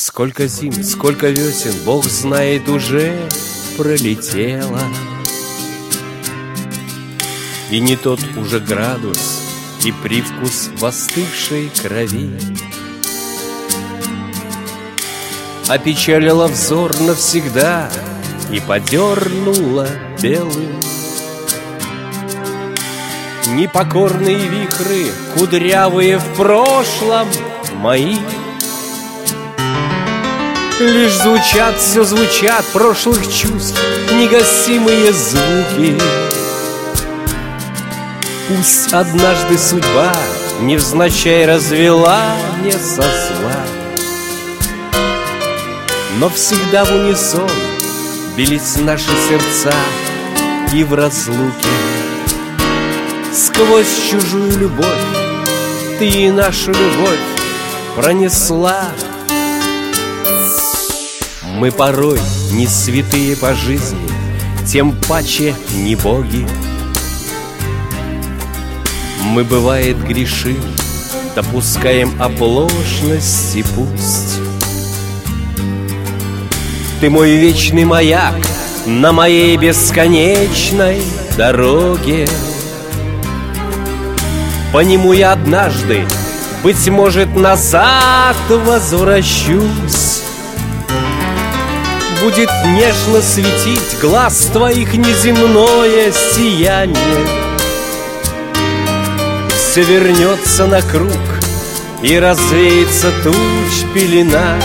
Сколько зим, сколько весен, Бог знает, уже пролетело. И не тот уже градус и привкус в остывшей крови опечалила взор навсегда и подернула белым. Непокорные вихры, кудрявые в прошлом мои, лишь звучат, все звучат прошлых чувств негасимые звуки. Пусть однажды судьба невзначай развела мне со зла, но всегда в унисон бились наши сердца и в разлуке. Сквозь чужую любовь ты и нашу любовь пронесла. Мы порой не святые по жизни, тем паче не боги. Мы, бывает, грешим, допускаем оплошности пусть. Ты мой вечный маяк на моей бесконечной дороге. По нему я однажды, быть может, назад возвращусь. Будет нежно светить глаз твоих неземное сияние. Все вернется на круг и развеется туч пелена,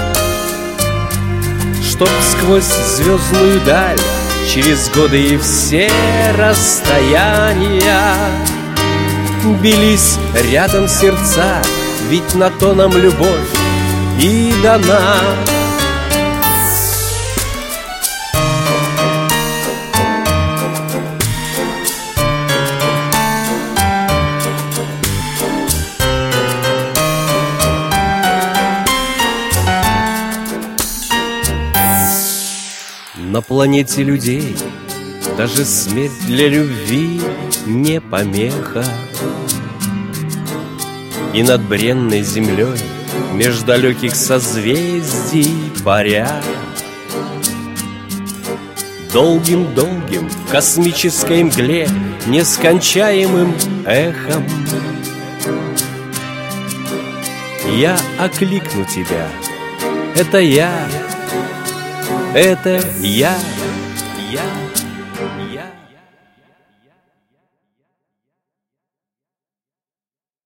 чтоб сквозь звездную даль, через годы и все расстояния бились рядом сердца, ведь на то нам любовь и дана. На планете людей даже смерть для любви не помеха. И над бренной землей меж далеких созвездий паря, долгим-долгим в космической мгле нескончаемым эхом я окликну тебя. Это я, это я.